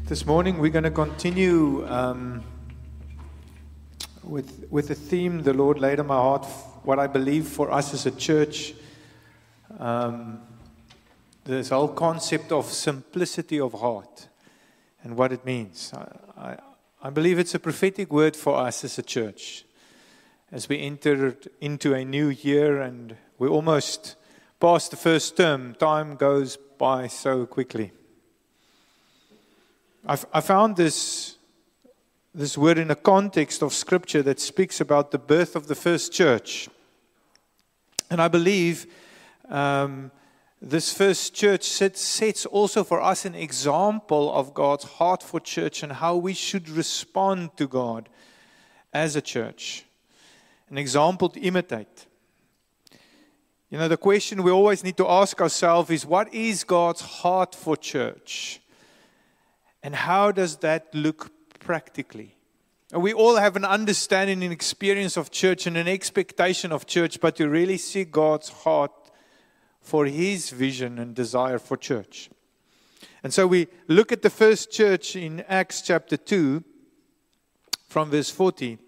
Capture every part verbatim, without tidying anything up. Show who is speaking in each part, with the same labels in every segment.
Speaker 1: This morning we're going to continue um, with with a theme the Lord laid on my heart, what I believe for us as a church. Um, this whole concept of simplicity of heart and what it means. I, I, I believe it's a prophetic word for us as a church. As we enter into a new year and we're almost past the first term, time goes by so quickly. I've, I found this, this word in a context of Scripture that speaks about the birth of the first church. And I believe um, this first church sets, sets also for us an example of God's heart for church and how we should respond to God as a church. An example to imitate. You know, the question we always need to ask ourselves is, what is God's heart for church? And how does that look practically? We all have an understanding and experience of church and an expectation of church, but to really see God's heart for His vision and desire for church. And so we look at the first church in Acts chapter two, from verse forty.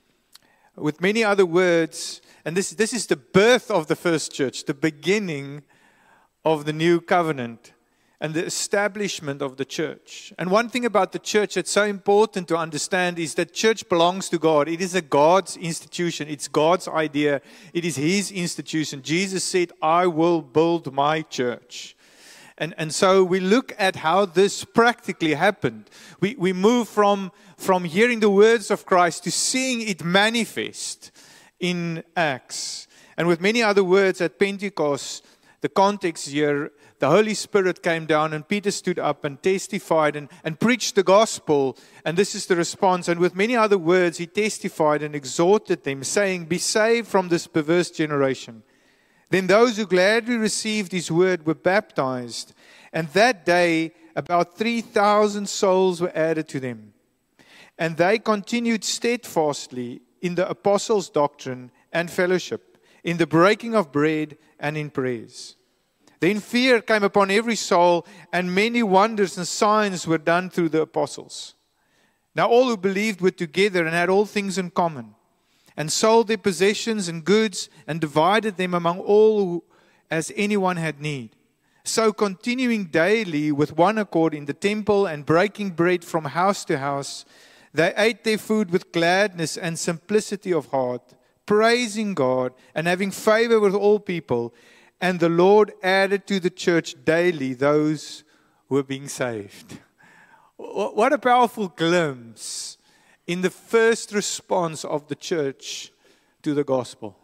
Speaker 1: With many other words, and this, this is the birth of the first church, the beginning of the new covenant. And the establishment of the church. And one thing about the church that's so important to understand is that church belongs to God. It is a God's institution. It's God's idea. It is His institution. Jesus said, I will build my church. And, and so we look at how this practically happened. We, we move from, from hearing the words of Christ to seeing it manifest in Acts. And with many other words at Pentecost, the context here, the Holy Spirit came down and Peter stood up and testified and, and preached the gospel. And this is the response. And with many other words, he testified and exhorted them, saying, be saved from this perverse generation. Then those who gladly received his word were baptized. And that day, about three thousand souls were added to them. And they continued steadfastly in the apostles' doctrine and fellowship, in the breaking of bread and in prayers. Then fear came upon every soul, and many wonders and signs were done through the apostles. Now all who believed were together and had all things in common, and sold their possessions and goods, and divided them among all who, as anyone had need. So continuing daily with one accord in the temple and breaking bread from house to house, they ate their food with gladness and simplicity of heart, praising God and having favor with all people. And the Lord added to the church daily those who were being saved. What a powerful glimpse in the first response of the church to the gospel.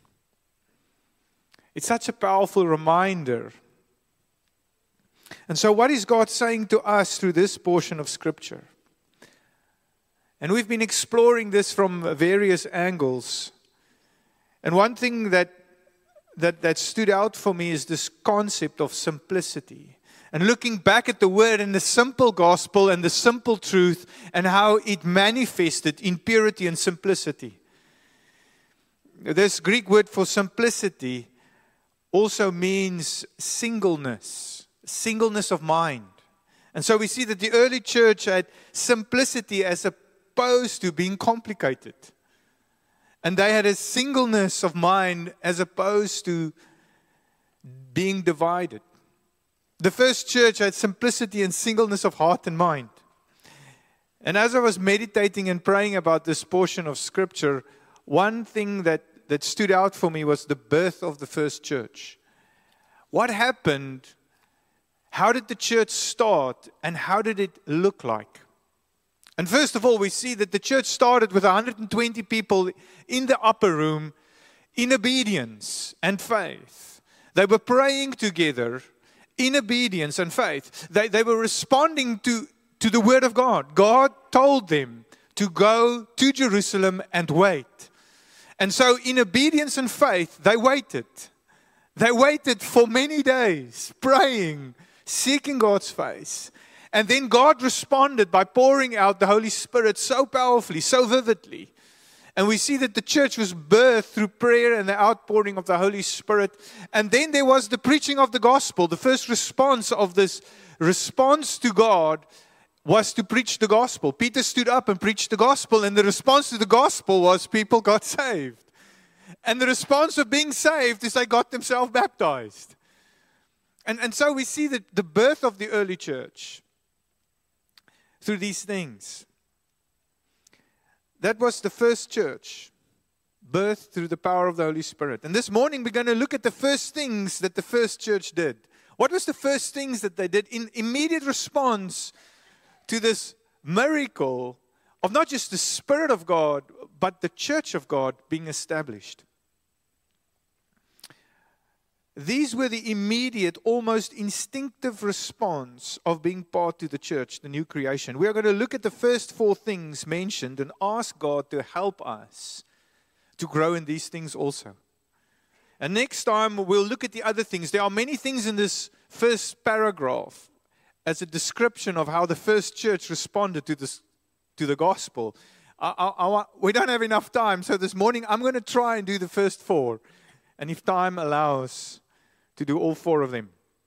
Speaker 1: It's such a powerful reminder. And so what is God saying to us through this portion of Scripture? And we've been exploring this from various angles. And one thing that That, that stood out for me is this concept of simplicity. And looking back at the word and the simple gospel and the simple truth and how it manifested in purity and simplicity. This Greek word for simplicity also means singleness, singleness of mind. And so we see that the early church had simplicity as opposed to being complicated. And they had a singleness of mind as opposed to being divided. The first church had simplicity and singleness of heart and mind. And as I was meditating and praying about this portion of Scripture, one thing that, that stood out for me was the birth of the first church. What happened? How did the church start? And how did it look like? And first of all, we see that the church started with one hundred twenty people in the upper room in obedience and faith. They were praying together in obedience and faith. They, they were responding to, to the word of God. God told them to go to Jerusalem and wait. And so in obedience and faith, they waited. They waited for many days, praying, seeking God's face. And then God responded by pouring out the Holy Spirit so powerfully, so vividly. And we see that the church was birthed through prayer and the outpouring of the Holy Spirit. And then there was the preaching of the gospel, the first response of this response to God was to preach the gospel. Peter stood up and preached the gospel, and the response to the gospel was people got saved. And the response of being saved is they got themselves baptized. And, and so we see that the birth of the early church through these things. That was the first church, birthed through the power of the Holy Spirit. And this morning we're going to look at the first things that the first church did. What was the first things that they did in immediate response to this miracle of not just the Spirit of God, but the church of God being established? These were the immediate, almost instinctive response of being part to the church, the new creation. We are going to look at the first four things mentioned and ask God to help us to grow in these things also. And next time we'll look at the other things. There are many things in this first paragraph as a description of how the first church responded to this, to the gospel. I, I, I, we don't have enough time, so this morning I'm going to try and do the first four. And if time allows, to do all four of them.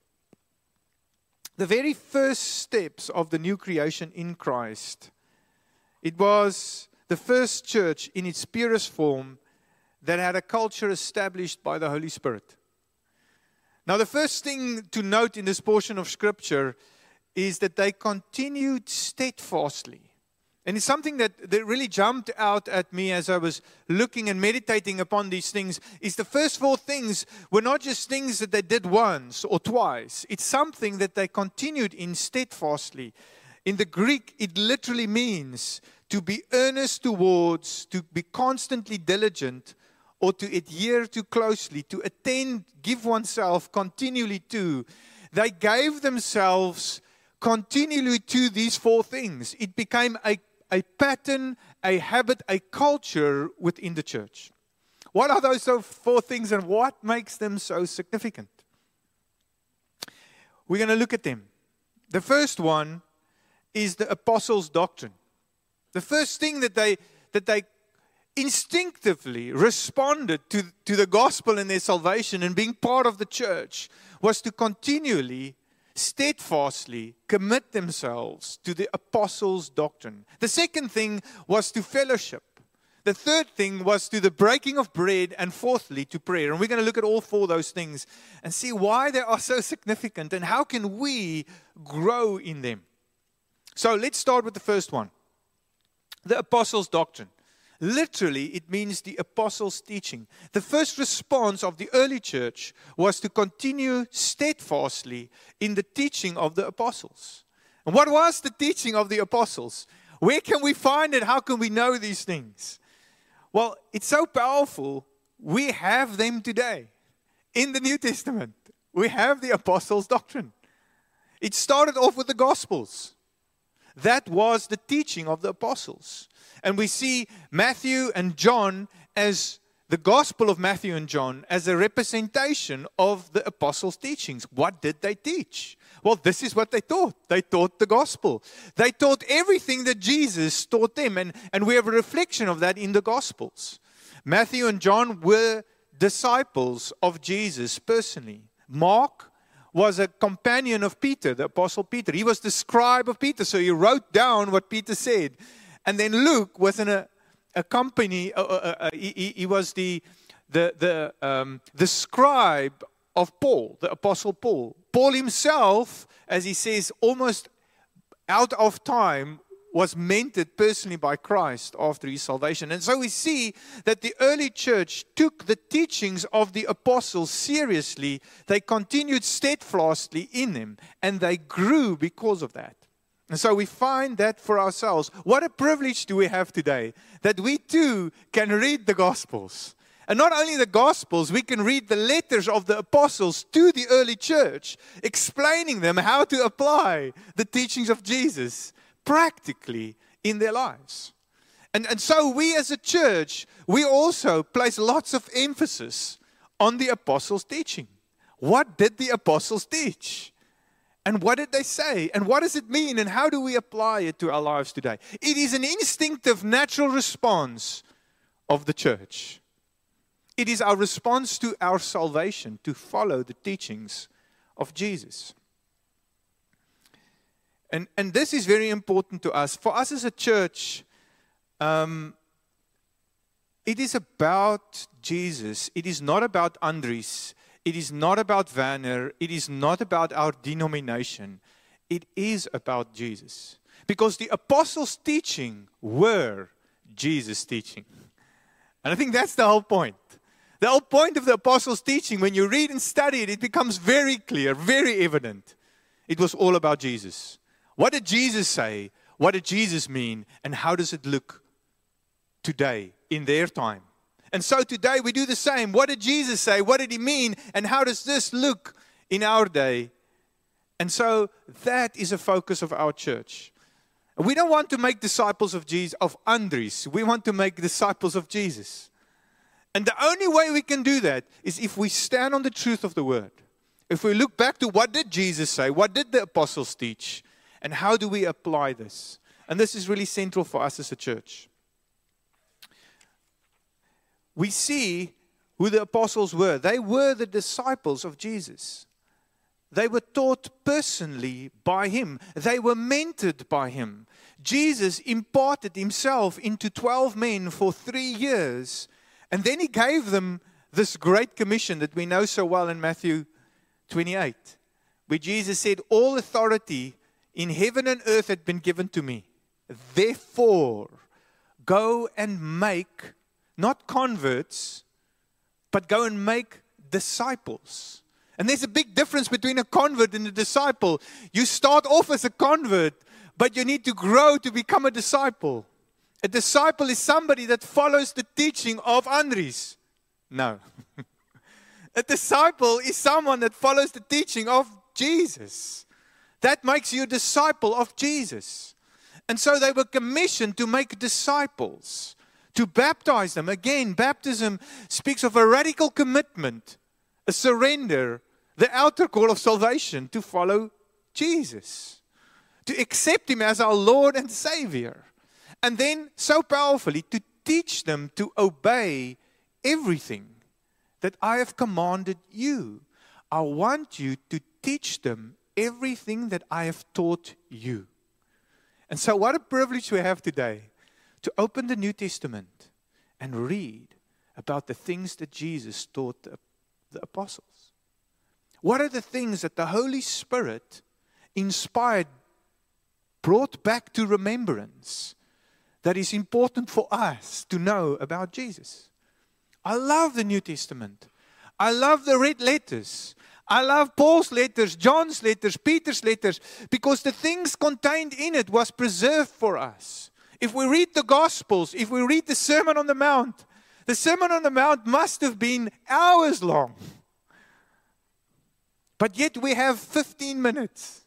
Speaker 1: The very first steps of the new creation in Christ, it was the first church in its purest form that had a culture established by the Holy Spirit. Now, the first thing to note in this portion of Scripture is that they continued steadfastly. And it's something that, that really jumped out at me as I was looking and meditating upon these things, is the first four things were not just things that they did once or twice. It's something that they continued in steadfastly. In the Greek, it literally means to be earnest towards, to be constantly diligent, or to adhere to closely, to attend, give oneself continually to. They gave themselves continually to these four things. It became a a pattern, a habit, a culture within the church. What are those four things and what makes them so significant? We're going to look at them. The first one is the apostles' doctrine. The first thing that they that they instinctively responded to, to the gospel and their salvation and being part of the church was to continually steadfastly commit themselves to the apostles' doctrine. The second thing was to fellowship. The third thing was to the breaking of bread, and fourthly to prayer. And we're going to look at all four of those things and see why they are so significant and how can we grow in them. So let's start with the first one. The apostles' doctrine. Literally, it means the apostles' teaching. The first response of the early church was to continue steadfastly in the teaching of the apostles. And what was the teaching of the apostles? Where can we find it? How can we know these things? Well, it's so powerful. We have them today. In the New Testament, we have the apostles' doctrine. It started off with the Gospels. That was the teaching of the apostles. And we see Matthew and John as the Gospel of Matthew and John as a representation of the apostles' teachings. What did they teach? Well, this is what they taught. They taught the gospel. They taught everything that Jesus taught them. And, and we have a reflection of that in the Gospels. Matthew and John were disciples of Jesus personally. Mark was a companion of Peter, the apostle Peter. He was the scribe of Peter, so he wrote down what Peter said. And then Luke was in a, a company, uh, uh, uh, he, he was the, the, the, um, the scribe of Paul, the apostle Paul. Paul himself, as he says, almost out of time, was mentored personally by Christ after his salvation. And so we see that the early church took the teachings of the apostles seriously. They continued steadfastly in them, and they grew because of that. And so we find that for ourselves. What a privilege do we have today, that we too can read the Gospels. And not only the Gospels, we can read the letters of the apostles to the early church, explaining them how to apply the teachings of Jesus practically in their lives. And, and so we as a church, we also place lots of emphasis on the apostles' teaching. What did the apostles teach? And what did they say? And what does it mean? And how do we apply it to our lives today? It is an instinctive, natural response of the church. It is our response to our salvation to follow the teachings of Jesus. And, and this is very important to us. For us as a church, um, it is about Jesus. It is not about Andries. It is not about Werner. It is not about our denomination. It is about Jesus. Because the apostles' teaching were Jesus' teaching. And I think that's the whole point. The whole point of the apostles' teaching, when you read and study it, it becomes very clear, very evident. It was all about Jesus. What did Jesus say? What did Jesus mean? And how does it look today, in their time? And so today we do the same. What did Jesus say? What did He mean? And how does this look in our day? And so that is a focus of our church. We don't want to make disciples of Jesus, of Andries. We want to make disciples of Jesus. And the only way we can do that is if we stand on the truth of the Word. If we look back to what did Jesus say, what did the apostles teach, and how do we apply this? And this is really central for us as a church. We see who the apostles were. They were the disciples of Jesus. They were taught personally by Him. They were mentored by Him. Jesus imparted Himself into twelve men for three years. And then He gave them this great commission that we know so well in Matthew twenty-eight. Where Jesus said, all authority in heaven and earth had been given to me. Therefore, go and make, not converts, but go and make disciples. And there's a big difference between a convert and a disciple. You start off as a convert, but you need to grow to become a disciple. A disciple is somebody that follows the teaching of Andries. No. A disciple is someone that follows the teaching of Jesus. That makes you a disciple of Jesus. And so they were commissioned to make disciples, to baptize them. Again, baptism speaks of a radical commitment, a surrender, the outer call of salvation to follow Jesus, to accept Him as our Lord and Savior. And then, so powerfully, to teach them to obey everything that I have commanded you. I want you to teach them everything that I have taught you. And so what a privilege we have today to open the New Testament and read about the things that Jesus taught the, the apostles. What are the things that the Holy Spirit inspired, brought back to remembrance that is important for us to know about Jesus? I love the New Testament. I love the red letters. I love Paul's letters, John's letters, Peter's letters, because the things contained in it was preserved for us. If we read the Gospels, if we read the Sermon on the Mount, the Sermon on the Mount must have been hours long. But yet we have fifteen minutes.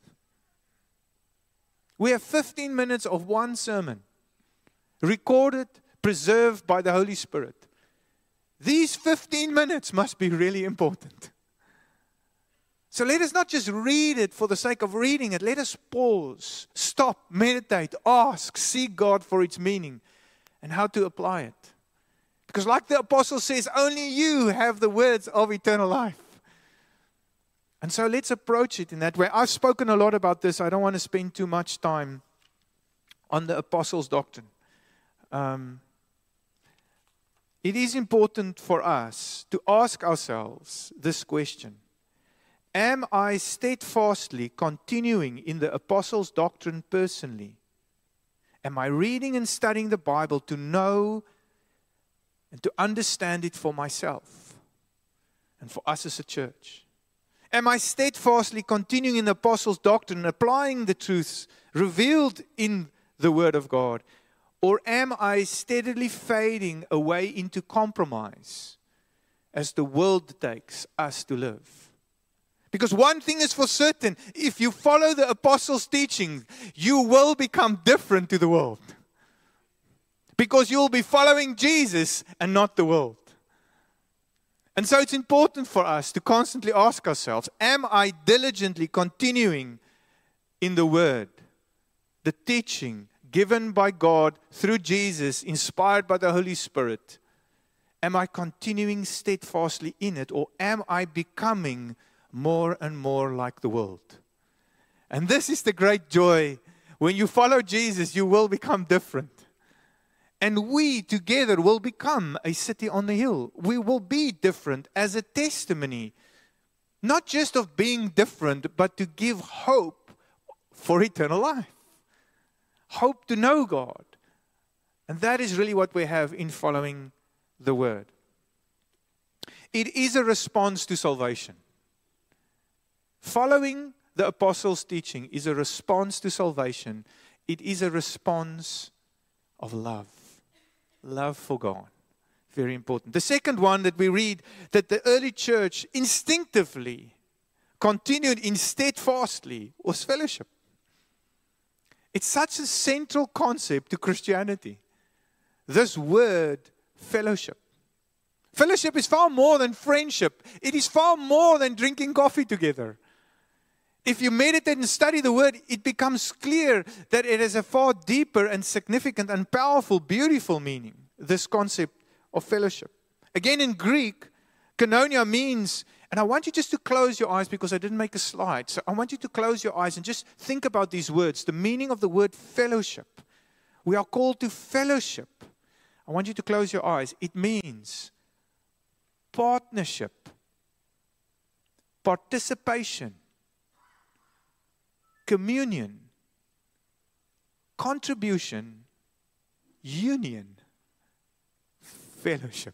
Speaker 1: We have fifteen minutes of one sermon, recorded, preserved by the Holy Spirit. These fifteen minutes must be really important. So let us not just read it for the sake of reading it. Let us pause, stop, meditate, ask, seek God for its meaning and how to apply it. Because like the apostle says, only you have the words of eternal life. And so let's approach it in that way. I've spoken a lot about this. I don't want to spend too much time on the apostles' doctrine. Um, it is important for us to ask ourselves this question. Am I steadfastly continuing in the apostles' doctrine personally? Am I reading and studying the Bible to know and to understand it for myself and for us as a church? Am I steadfastly continuing in the apostles' doctrine, applying the truths revealed in the Word of God? Or am I steadily fading away into compromise as the world takes us to live? Because one thing is for certain, if you follow the apostles' teaching, you will become different to the world. Because you will be following Jesus and not the world. And so it's important for us to constantly ask ourselves, am I diligently continuing in the Word, the teaching given by God through Jesus, inspired by the Holy Spirit? Am I continuing steadfastly in it, or am I becoming more and more like the world? And this is the great joy. When you follow Jesus, you will become different. And we together will become a city on the hill. We will be different as a testimony, not just of being different, but to give hope for eternal life. Hope to know God. And that is really what we have in following the Word. It is a response to salvation. Following the apostles' teaching is a response to salvation. It is a response of love. Love for God. Very important. The second one that we read, that the early church instinctively continued in steadfastly, was fellowship. It's such a central concept to Christianity. This word, fellowship. Fellowship is far more than friendship. It is far more than drinking coffee together. If you meditate and study the word, it becomes clear that it has a far deeper and significant and powerful, beautiful meaning, this concept of fellowship. Again, in Greek, koinonia means, and I want you just to close your eyes because I didn't make a slide. So I want you to close your eyes and just think about these words, the meaning of the word fellowship. We are called to fellowship. I want you to close your eyes. It means partnership, participation, communion, contribution, union, fellowship.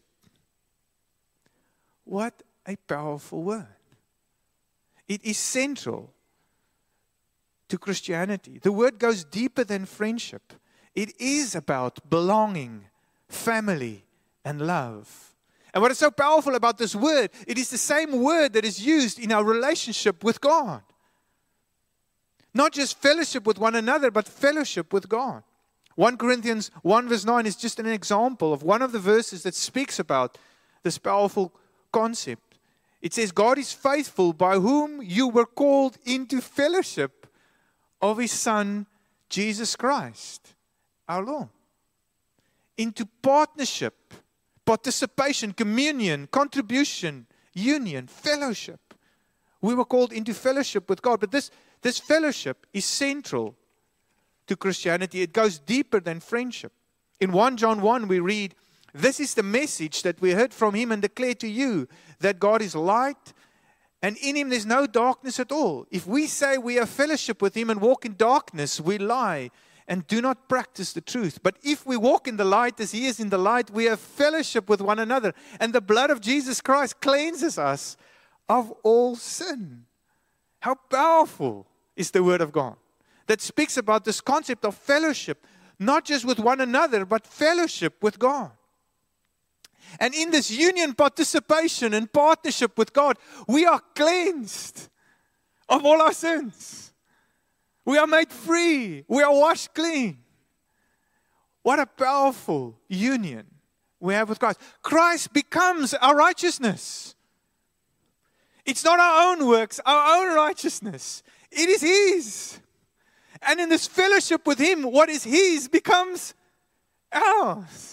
Speaker 1: What a powerful word. It is central to Christianity. The word goes deeper than friendship. It is about belonging, family, and love. And what is so powerful about this word, it is the same word that is used in our relationship with God. Not just fellowship with one another, but fellowship with God. First Corinthians one verse nine is just an example of one of the verses that speaks about this powerful concept. It says, God is faithful, by whom you were called into fellowship of His Son, Jesus Christ, our Lord. Into partnership, participation, communion, contribution, union, fellowship. We were called into fellowship with God. But this, this fellowship is central to Christianity. It goes deeper than friendship. In First John one we read, this is the message that we heard from Him and declare to you, that God is light, and in Him there's no darkness at all. If we say we have fellowship with Him and walk in darkness, we lie and do not practice the truth. But if we walk in the light as He is in the light, we have fellowship with one another. And the blood of Jesus Christ cleanses us of all sin. How powerful is the Word of God that speaks about this concept of fellowship, not just with one another, but fellowship with God. And in this union, participation, and partnership with God, we are cleansed of all our sins. We are made free. We are washed clean. What a powerful union we have with Christ. Christ becomes our righteousness. It's not our own works, our own righteousness. It is His. And in this fellowship with Him, what is His becomes ours.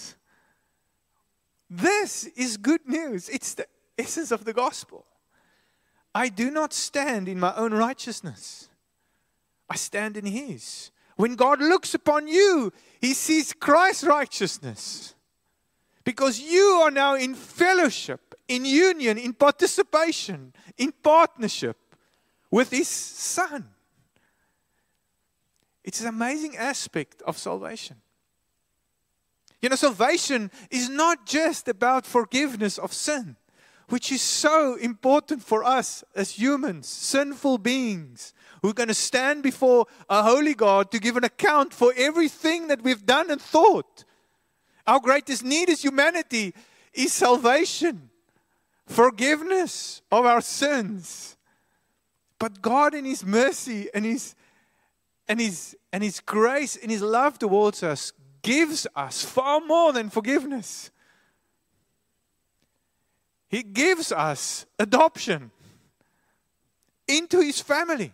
Speaker 1: This is good news. It's the essence of the gospel. I do not stand in my own righteousness. I stand in His. When God looks upon you, He sees Christ's righteousness. Because you are now in fellowship, in union, in participation, in partnership with His Son. It's an amazing aspect of salvation. You know, salvation is not just about forgiveness of sin, which is so important for us as humans, sinful beings, who are going to stand before a holy God to give an account for everything that we've done and thought. Our greatest need as humanity is salvation, forgiveness of our sins. But God in His mercy and His and His and His grace and His love towards us gives us far more than forgiveness. He gives us adoption into His family.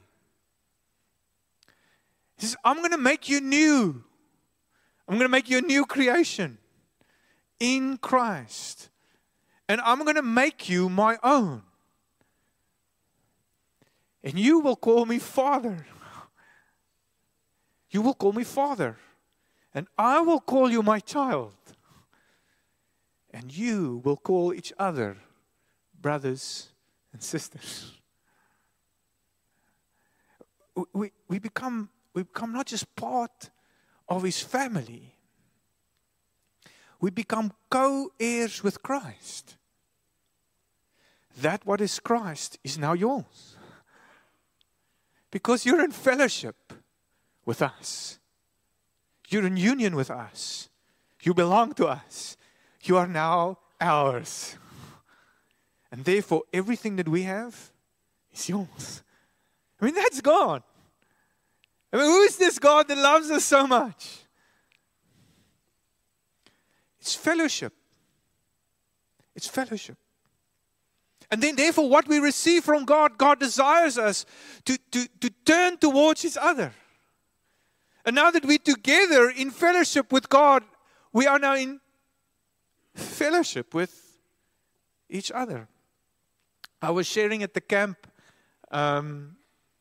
Speaker 1: He says, I'm going to make you new. I'm going to make you a new creation in Christ. And I'm going to make you my own. And you will call me Father. You will call me Father, and I will call you my child. And you will call each other brothers and sisters. We, we, become, we become not just part of His family. We become co-heirs with Christ. That what is Christ is now yours. Because you're in fellowship with us. You're in union with us. You belong to us. You are now ours. And therefore, everything that we have is yours. I mean, that's God. I mean, who is this God that loves us so much? It's fellowship. It's fellowship. And then therefore what we receive from God, God desires us to, to, to turn towards each other. And now that we're together in fellowship with God, we are now in fellowship with each other. I was sharing at the camp um,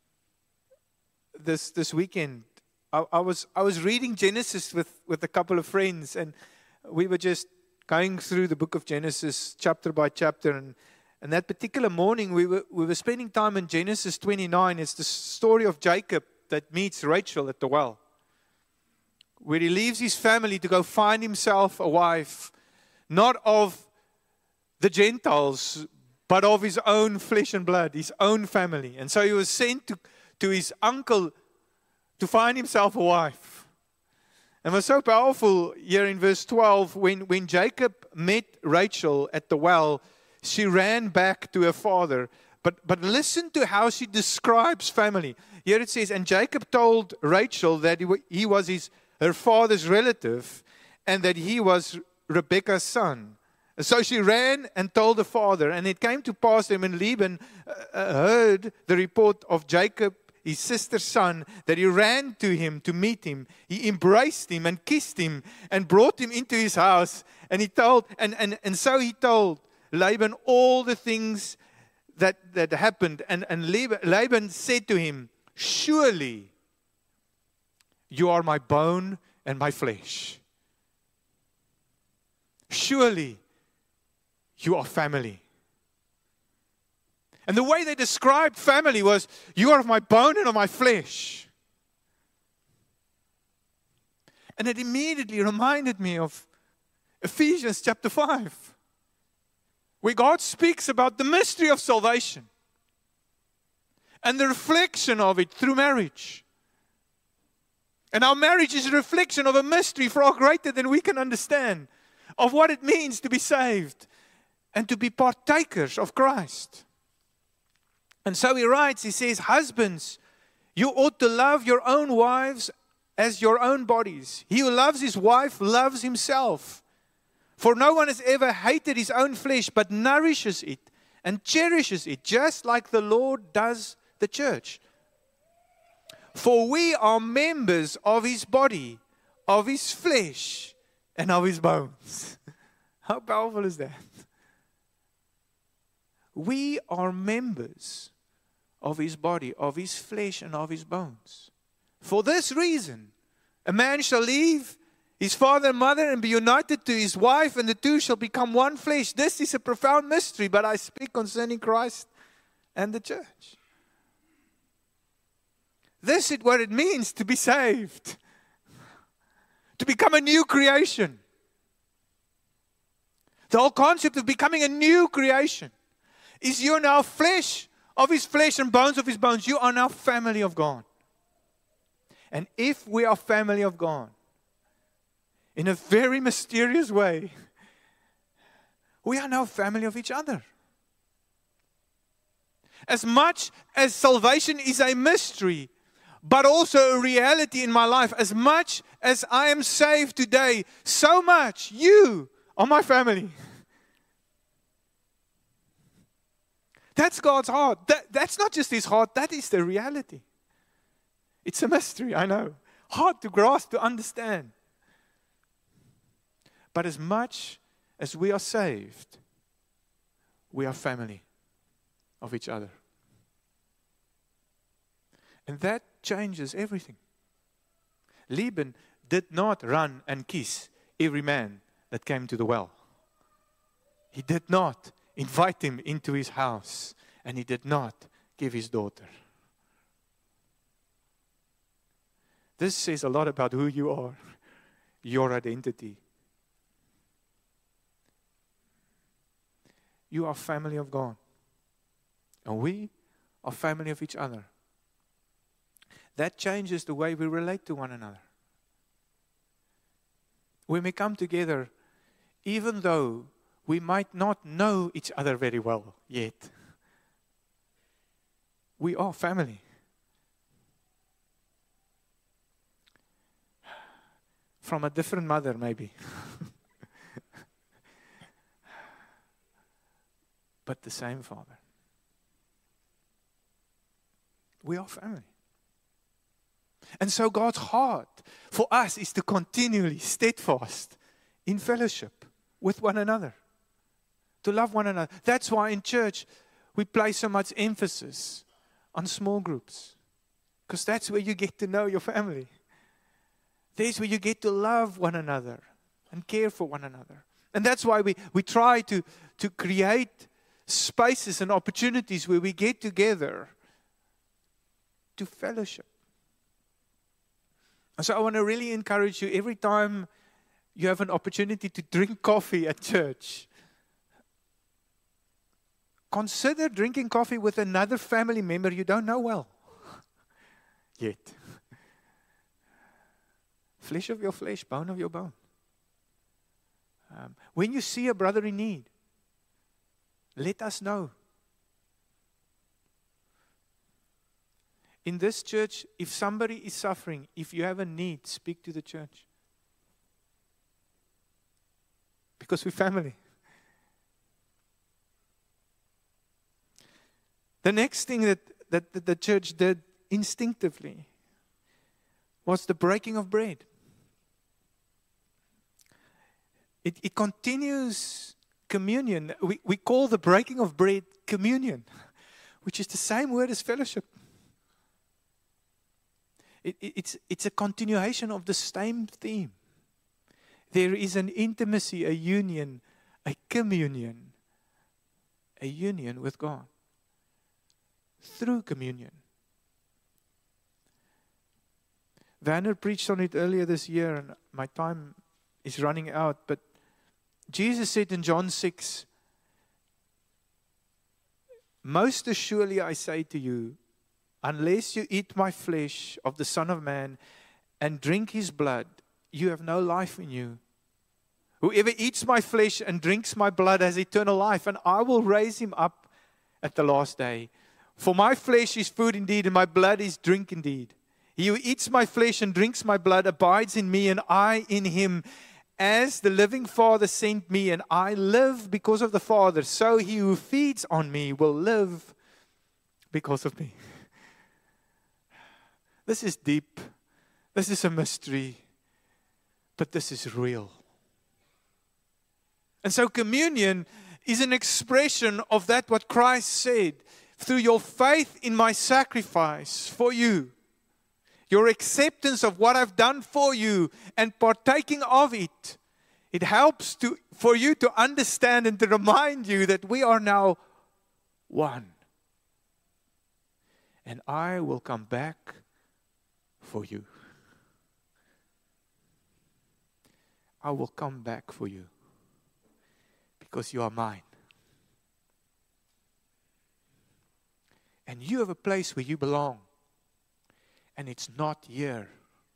Speaker 1: this this weekend. I, I was I was reading Genesis with, with a couple of friends, and we were just going through the book of Genesis chapter by chapter, and And that particular morning, we were, we were spending time in Genesis twenty-nine. It's the story of Jacob that meets Rachel at the well, where he leaves his family to go find himself a wife, not of the Gentiles, but of his own flesh and blood, his own family. And so he was sent to, to his uncle to find himself a wife. And it was so powerful here in verse twelve, when, when Jacob met Rachel at the well, she ran back to her father. But, but listen to how she describes family. Here it says, and Jacob told Rachel that he, he was his, her father's relative, and that he was Rebekah's son. So she ran and told the father, and it came to pass that when Laban uh, heard the report of Jacob, his sister's son, that he ran to him to meet him. He embraced him and kissed him and brought him into his house. And he told, and, and, and so he told Laban all the things that, that happened. And, and Laban, Laban said to him, surely you are my bone and my flesh. Surely you are family. And the way they described family was, you are of my bone and of my flesh. And it immediately reminded me of Ephesians chapter five, where God speaks about the mystery of salvation and the reflection of it through marriage. And our marriage is a reflection of a mystery far greater than we can understand, of what it means to be saved and to be partakers of Christ. And so he writes, he says, husbands, you ought to love your own wives as your own bodies. He who loves his wife loves himself. For no one has ever hated his own flesh, but nourishes it and cherishes it, just like the Lord does the church. For we are members of his body, of his flesh, and of his bones. How powerful is that? We are members of his body, of his flesh, and of his bones. For this reason, a man shall leave his father and mother and be united to his wife, and the two shall become one flesh. This is a profound mystery, but I speak concerning Christ and the church. This is what it means to be saved, to become a new creation. The whole concept of becoming a new creation is you're now flesh of his flesh and bones of his bones. You are now family of God. And if we are family of God, in a very mysterious way, we are now family of each other. As much as salvation is a mystery, but also a reality in my life, as much as I am saved today, so much you are my family. That's God's heart. That, that's not just his heart, that is the reality. It's a mystery, I know. Hard to grasp, to understand. But as much as we are saved, we are family of each other. And that changes everything. Laban did not run and kiss every man that came to the well. He did not invite him into his house, and he did not give his daughter. This says a lot about who you are, your identity. You are family of God, and we are family of each other. That changes the way we relate to one another. When we come together, even though we might not know each other very well yet, we are family. From a different mother, maybe. But the same Father. We are family. And so God's heart for us is to continually steadfast in fellowship with one another. To love one another. That's why in church we place so much emphasis on small groups. Because that's where you get to know your family. There's where you get to love one another and care for one another. And that's why we, we try to, to create spaces and opportunities where we get together to fellowship. And so I want to really encourage you, every time you have an opportunity to drink coffee at church, consider drinking coffee with another family member you don't know well yet. Flesh of your flesh, bone of your bone. Um, when you see a brother in need, let us know. In this church, if somebody is suffering, if you have a need, speak to the church. Because we're family. The next thing that, that, that the church did instinctively was the breaking of bread. It, it continues communion. We, we call the breaking of bread communion, which is the same word as fellowship. It, it, it's, it's a continuation of the same theme. There is an intimacy, a union, a communion, a union with God through communion. Werner preached on it earlier this year, and my time is running out, but Jesus said in John six, most assuredly I say to you, unless you eat my flesh of the Son of Man and drink his blood, you have no life in you. Whoever eats my flesh and drinks my blood has eternal life, and I will raise him up at the last day. For my flesh is food indeed, and my blood is drink indeed. He who eats my flesh and drinks my blood abides in me, and I in him. As the living Father sent me, and I live because of the Father, so he who feeds on me will live because of me. This is deep. This is a mystery. But this is real. And so communion is an expression of that what Christ said. Through your faith in my sacrifice for you, your acceptance of what I've done for you and partaking of it, it helps to, for you to understand and to remind you that we are now one. And I will come back for you. I will come back for you because you are mine. And you have a place where you belong. And it's not here.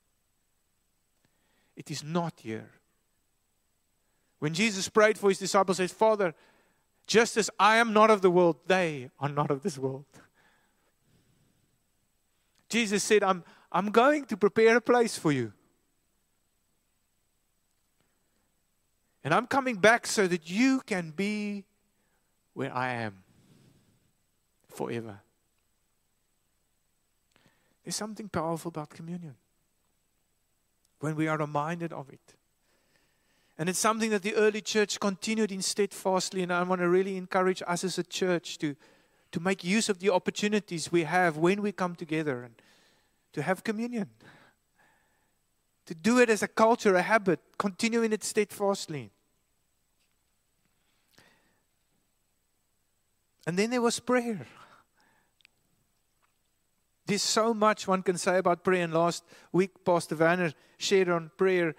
Speaker 1: It is not here. When Jesus prayed for his disciples, he said, Father, just as I am not of the world, they are not of this world. Jesus said, I'm, I'm going to prepare a place for you. And I'm coming back so that you can be where I am forever. There's something powerful about communion when we are reminded of it. And it's something that the early church continued in steadfastly, and I want to really encourage us as a church to, to make use of the opportunities we have when we come together and to have communion. To do it as a culture, a habit, continue in it steadfastly. And then there was prayer. There's so much one can say about prayer. And last week, Pastor Werner shared on prayer.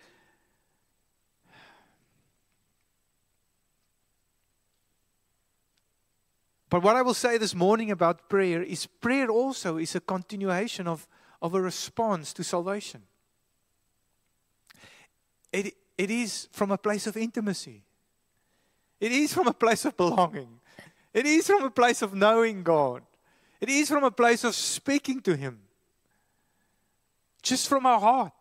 Speaker 1: But what I will say this morning about prayer is prayer also is a continuation of, of a response to salvation. It, it is from a place of intimacy. It is from a place of belonging. It is from a place of knowing God. It is from a place of speaking to Him. Just from our heart.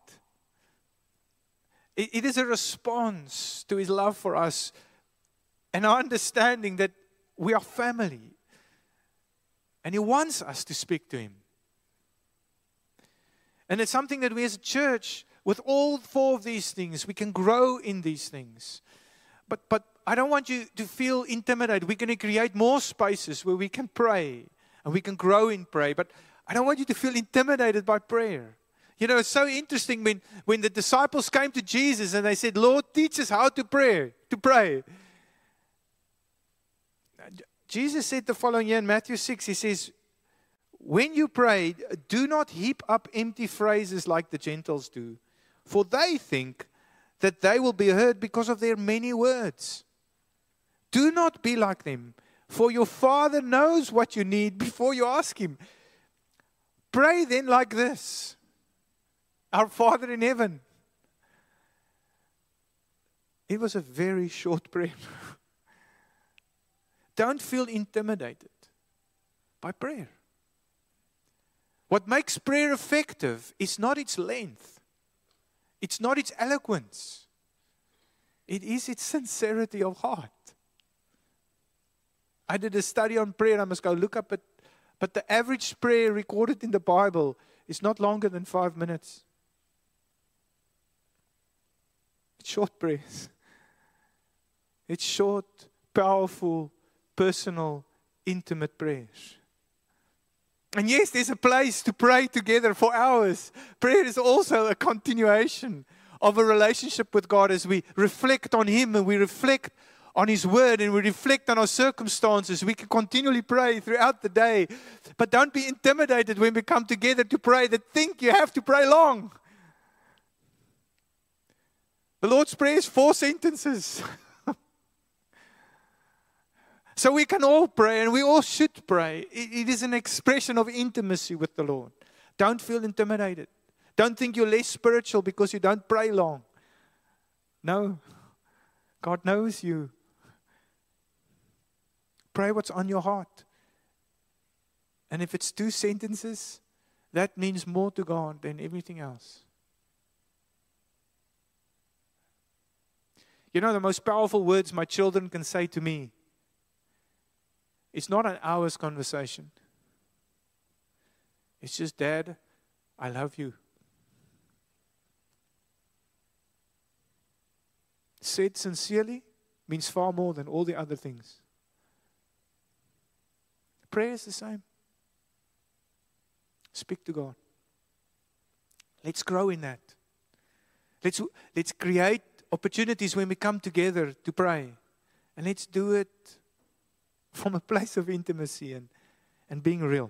Speaker 1: It, it is a response to His love for us and our understanding that we are family. And He wants us to speak to Him. And it's something that we as a church, with all four of these things, we can grow in these things. But, but I don't want you to feel intimidated. We're going to create more spaces where we can pray. And we can grow in prayer. But I don't want you to feel intimidated by prayer. You know, it's so interesting when, when the disciples came to Jesus and they said, Lord, teach us how to pray. To pray. Jesus said the following year in Matthew six, He says, when you pray, do not heap up empty phrases like the Gentiles do. For they think that they will be heard because of their many words. Do not be like them, for your Father knows what you need before you ask Him. Pray then like this. Our Father in heaven. It was a very short prayer. Don't feel intimidated by prayer. What makes prayer effective is not its length. It's not its eloquence. It is its sincerity of heart. I did a study on prayer. I must go look up it. But the average prayer recorded in the Bible is not longer than five minutes. It's short prayers. It's short, powerful, personal, intimate prayers. And yes, there's a place to pray together for hours. Prayer is also a continuation of a relationship with God as we reflect on Him and we reflect on His Word and we reflect on our circumstances. We can continually pray throughout the day. But don't be intimidated when we come together to pray that think you have to pray long. The Lord's Prayer is four sentences. So we can all pray and we all should pray. It, it is an expression of intimacy with the Lord. Don't feel intimidated. Don't think you're less spiritual because you don't pray long. No. God knows you. Pray what's on your heart. And if it's two sentences, that means more to God than everything else. You know, the most powerful words my children can say to me, it's not an hour's conversation. It's just, Dad, I love you. Said sincerely means far more than all the other things. Prayer is the same. Speak to God. Let's grow in that. Let's, let's create opportunities when we come together to pray. And let's do it from a place of intimacy and, and being real.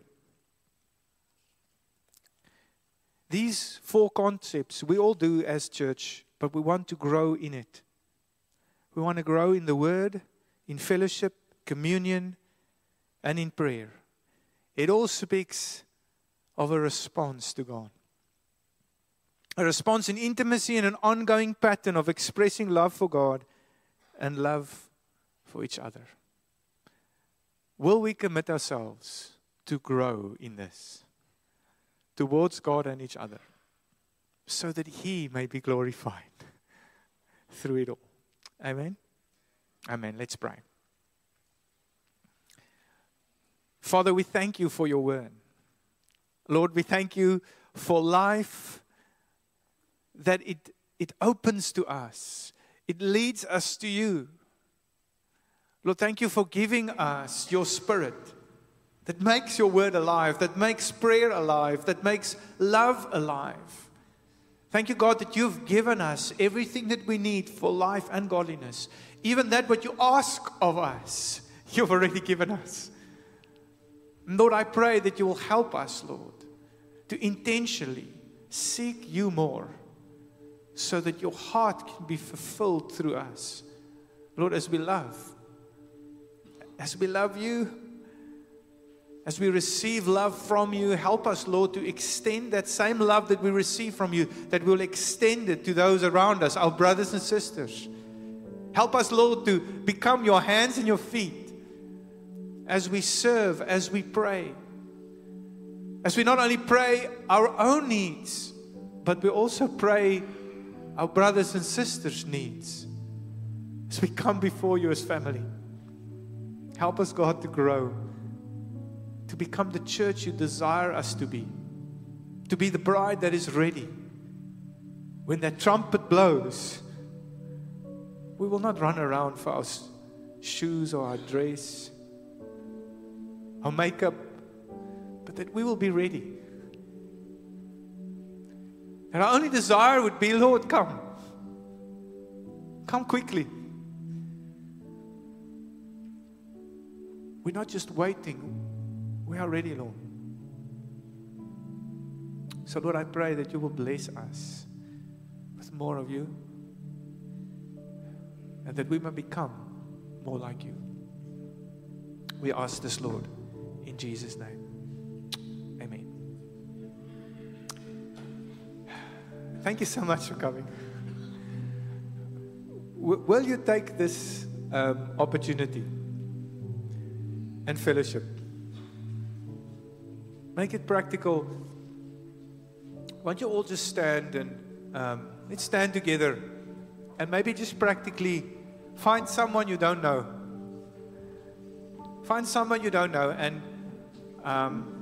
Speaker 1: These four concepts we all do as church, but we want to grow in it. We want to grow in the Word, in fellowship, communion, and in prayer. It all speaks of a response to God. A response in intimacy and an ongoing pattern of expressing love for God and love for each other. Will we commit ourselves to grow in this towards God and each other so that He may be glorified through it all? Amen? Amen. Let's pray. Father, we thank You for Your word. Lord, we thank You for life, that it, it opens to us. It leads us to You. Lord, thank You for giving us Your Spirit that makes Your word alive, that makes prayer alive, that makes love alive. Thank you, God, that you've given us everything that we need for life and godliness. Even that what you ask of us, you've already given us. Lord, I pray that you will help us, Lord, to intentionally seek you more so that your heart can be fulfilled through us. Lord, as we love, as we love you, as we receive love from you, help us, Lord, to extend that same love that we receive from you, that we'll extend it to those around us, our brothers and sisters. Help us, Lord, to become your hands and your feet as we serve, as we pray. As we not only pray our own needs, but we also pray our brothers and sisters' needs. As we come before you as family, help us, God, to grow, to become the church you desire us to be, to be the bride that is ready. When that trumpet blows, we will not run around for our shoes or our dress, our makeup, but that we will be ready. And our only desire would be, Lord, come. Come quickly. We're not just waiting. We are ready, Lord. So, Lord, I pray that you will bless us with more of you and that we may become more like you. We ask this, Lord, in Jesus' name. Amen. Thank you so much for coming. W- will you take this um, opportunity and fellowship? Make it practical. Why don't you all just stand and um, let's stand together and maybe just practically find someone you don't know. Find someone you don't know and um,